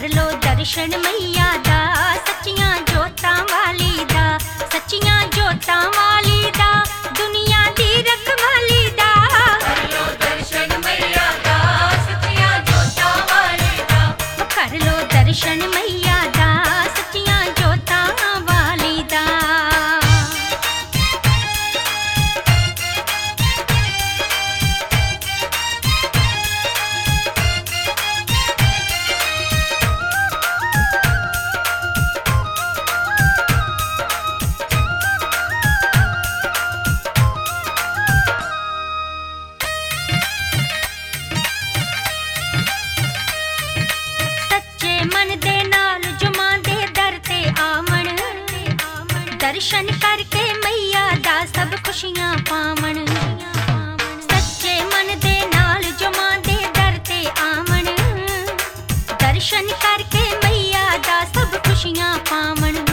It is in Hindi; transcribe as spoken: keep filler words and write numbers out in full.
लो दर्शन मैया दा, सच्चियां जोतां वाली दा, सच्चियां जोतां वाली दा, दुनिया दी रखवाली दा। कर लो दर्शन मैया दा, सच्चियां जोतां वाली दा। कर लो दर्शन मैया दा, सच्चियां जोतां वाली दा। मन दे नाल जुमां दे दर ते आमण, दर्शन करके मैया दा सब खुशियां पावण। सच्चे मन दे नाल जुमां दे दर ते आमण, दर्शन करके मैया दा सब खुशियां पावण।